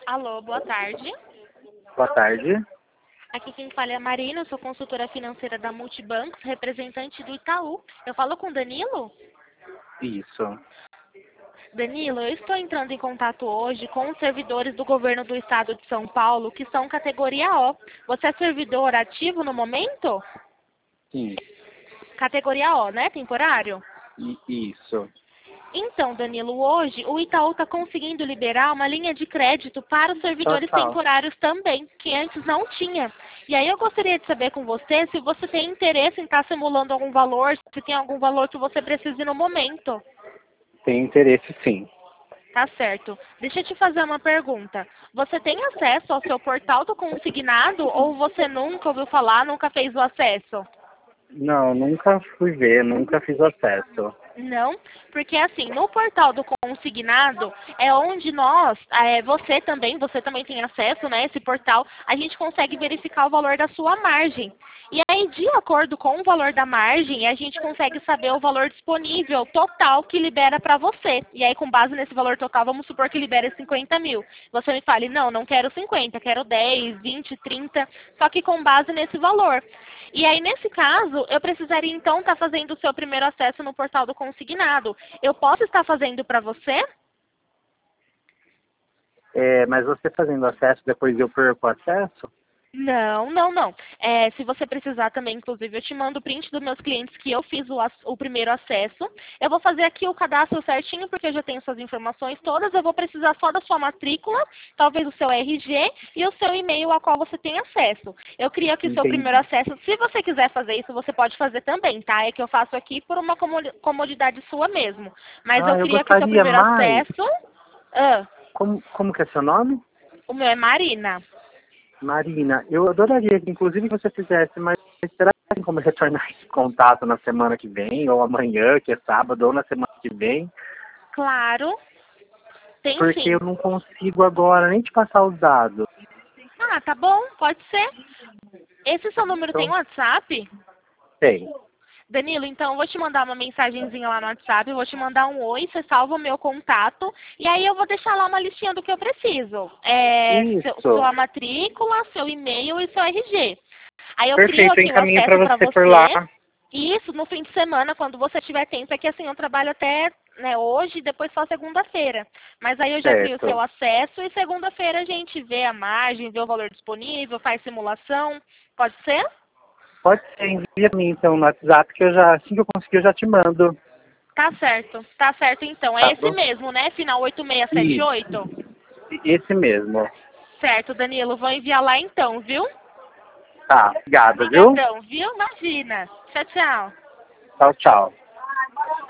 Alô, boa tarde. Boa tarde. Aqui quem fala é a Marina, eu sou consultora financeira da Multibancos, representante do Itaú. Eu falo com o Danilo? Isso. Danilo, eu estou entrando em contato hoje com os servidores do governo do estado de São Paulo, que são categoria O. Você é servidor ativo no momento? Sim. Categoria O, né? Temporário? Isso. Então, Danilo, hoje o Itaú está conseguindo liberar uma linha de crédito para os servidores Total. temporários também, que antes não tinha. E aí eu gostaria de saber com você se você tem interesse em estar simulando algum valor, se tem algum valor que você precise no momento. Tem interesse, sim. Tá certo. Deixa eu te fazer uma pergunta. Você tem acesso ao seu portal do consignado ou você nunca ouviu falar, nunca fez o acesso? Não, nunca fui ver, nunca fiz acesso. Não, porque assim, no portal do consignado é onde você também tem acesso, né, esse portal, a gente consegue verificar o valor da sua margem. E aí, de acordo com o valor da margem, a gente consegue saber o valor disponível total que libera para você. E aí, com base nesse valor total, vamos supor que libera 50 mil. Você me fale, não quero 50, quero 10, 20, 30, só que com base nesse valor. E aí, nesse caso, eu precisaria então estar fazendo o seu primeiro acesso no portal do consignado. Eu posso estar fazendo para você? Mas você fazendo acesso, depois eu perco o acesso? Não. Se você precisar também, inclusive, eu te mando o print dos meus clientes que eu fiz o primeiro acesso. Eu vou fazer aqui o cadastro certinho, porque eu já tenho suas informações todas. Eu vou precisar só da sua matrícula, talvez o seu RG e o seu e-mail a qual você tem acesso. Eu crio aqui o seu primeiro Entendi. acesso. Se você quiser fazer isso, você pode fazer também, tá? É que eu faço aqui por uma comodidade sua mesmo. Mas eu Eu crio aqui o seu gostaria primeiro mais. acesso. Ah, Como que é seu nome? o meu é Marina. Marina, eu adoraria que inclusive você fizesse, mas será que tem como retornar esse contato na semana que vem, ou amanhã, que é sábado, ou na semana que vem? Claro, tem Porque sim. eu não consigo agora nem te passar os dados. Ah, tá bom, pode ser. Esse seu número tem Então, WhatsApp? tem. Danilo, então eu vou te mandar uma mensagenzinha lá no WhatsApp, eu vou te mandar um oi, você salva o meu contato, e aí eu vou deixar lá uma listinha do que eu preciso. Isso. Sua matrícula, seu e-mail e seu RG. Aí eu crio Perfeito, eu aqui o encaminho para acesso para você por lá. você, e isso no fim de semana, quando você tiver tempo, é que assim, eu trabalho até hoje e depois só segunda-feira. Mas aí eu já crio o seu Certo. acesso e segunda-feira a gente vê a margem, vê o valor disponível, faz simulação. Pode ser? Pode ser, envia pra mim então no WhatsApp que assim que eu conseguir eu já te mando. Tá certo então. É Tá esse bom? mesmo, né? Final Isso. 8678? Esse mesmo. Certo, Danilo, vou enviar lá então, viu? Tá, obrigado, viu? Obrigadão, viu? Imagina. Tchau, tchau. Tchau, tchau.